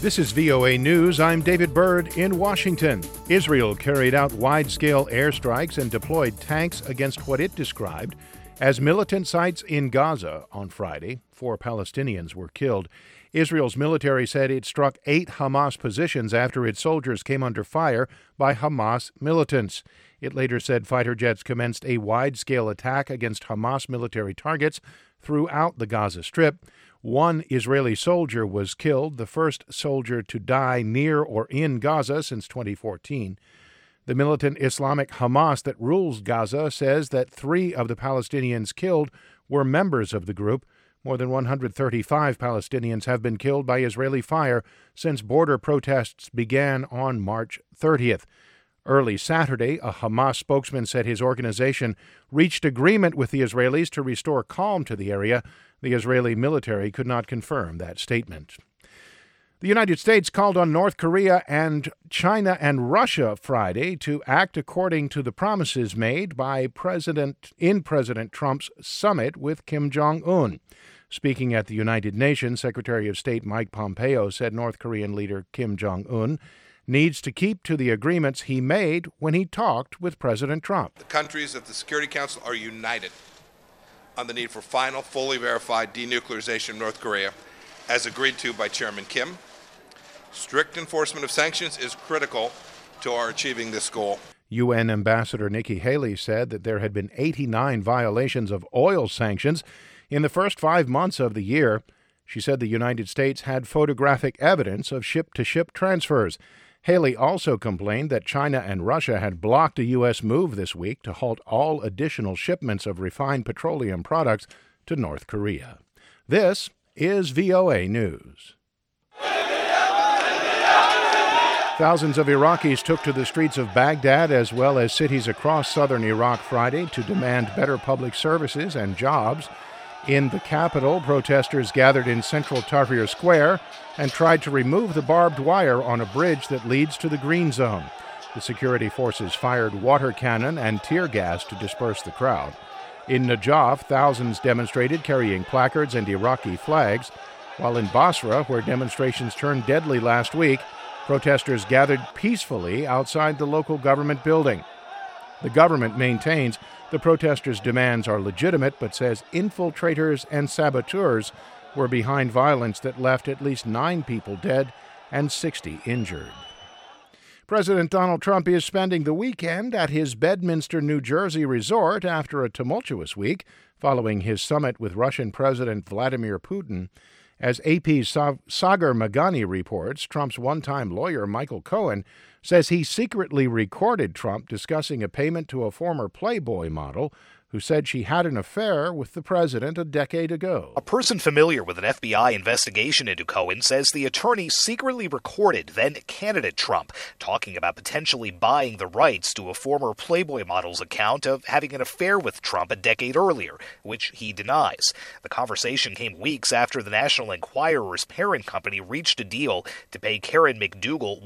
This is VOA News. I'm David Byrd in Washington. Israel carried out wide-scale airstrikes and deployed tanks against what it described as militant sites in Gaza on Friday. 4 Palestinians were killed. Israel's military said it struck 8 Hamas positions after its soldiers came under fire by Hamas militants. It later said fighter jets commenced a wide-scale attack against Hamas military targets throughout the Gaza Strip. 1 Israeli soldier was killed, the first soldier to die near or in Gaza since 2014. The militant Islamic Hamas that rules Gaza says that 3 of the Palestinians killed were members of the group. More than 135 Palestinians have been killed by Israeli fire since border protests began on March 30th. Early Saturday, a Hamas spokesman said his organization reached agreement with the Israelis to restore calm to the area. The Israeli military could not confirm that statement. The United States called on North Korea and China and Russia Friday to act according to the promises made by President Trump's summit with Kim Jong-un. Speaking at the United Nations, Secretary of State Mike Pompeo said North Korean leader Kim Jong-un needs to keep to the agreements he made when he talked with President Trump. The countries of the Security Council are united on the need for final, fully verified denuclearization of North Korea, as agreed to by Chairman Kim. Strict enforcement of sanctions is critical to our achieving this goal. UN Ambassador Nikki Haley said that there had been 89 violations of oil sanctions in the first 5 months of the year. She said the United States had photographic evidence of ship-to-ship transfers. Haley also complained that China and Russia had blocked a U.S. move this week to halt all additional shipments of refined petroleum products to North Korea. This is VOA News. Thousands of Iraqis took to the streets of Baghdad as well as cities across southern Iraq Friday to demand better public services and jobs. In the capital, protesters gathered in central Tahrir Square and tried to remove the barbed wire on a bridge that leads to the Green Zone. The security forces fired water cannon and tear gas to disperse the crowd. In Najaf, thousands demonstrated carrying placards and Iraqi flags, while in Basra, where demonstrations turned deadly last week, protesters gathered peacefully outside the local government building. The government maintains the protesters' demands are legitimate, but says infiltrators and saboteurs were behind violence that left at least 9 people dead and 60 injured. President Donald Trump is spending the weekend at his Bedminster, New Jersey resort after a tumultuous week following his summit with Russian President Vladimir Putin. As AP's Sagar Meghani reports, Trump's one-time lawyer, Michael Cohen, says he secretly recorded Trump discussing a payment to a former Playboy model who said she had an affair with the president a decade ago. A person familiar with an FBI investigation into Cohen says the attorney secretly recorded then-candidate Trump talking about potentially buying the rights to a former Playboy model's account of having an affair with Trump a decade earlier, which he denies. The conversation came weeks after the National Enquirer's parent company reached a deal to pay Karen McDougal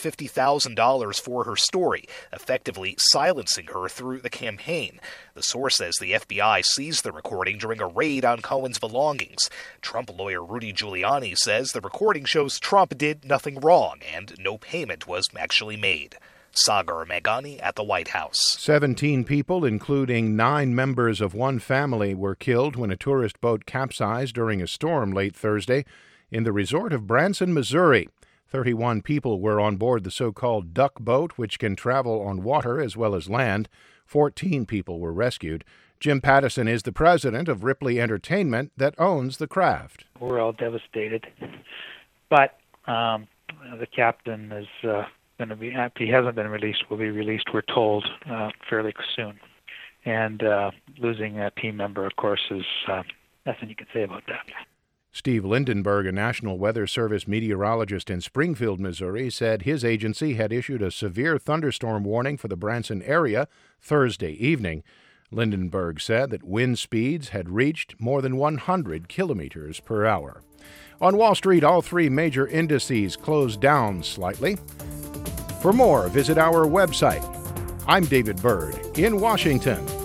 $150,000 for her story, effectively silencing her through the campaign. The source says the FBI seized the recording during a raid on Cohen's belongings. Trump lawyer Rudy Giuliani says the recording shows Trump did nothing wrong and no payment was actually made. Sagar Meghani at the White House. 17 people, including 9 members of one family, were killed when a tourist boat capsized during a storm late Thursday in the resort of Branson, Missouri. 31 people were on board the so-called duck boat, which can travel on water as well as land. 14 people were rescued. Jim Pattison is the president of Ripley Entertainment that owns the craft. We're all devastated. But the captain is going to be, if he hasn't been released, will be released, we're told, fairly soon. And losing a team member, of course, is nothing you can say about that. Steve Lindenberg, a National Weather Service meteorologist in Springfield, Missouri, said his agency had issued a severe thunderstorm warning for the Branson area Thursday evening. Lindenberg said that wind speeds had reached more than 100 kilometers per hour. On Wall Street, all 3 major indices closed down slightly. For more, visit our website. I'm David Byrd in Washington.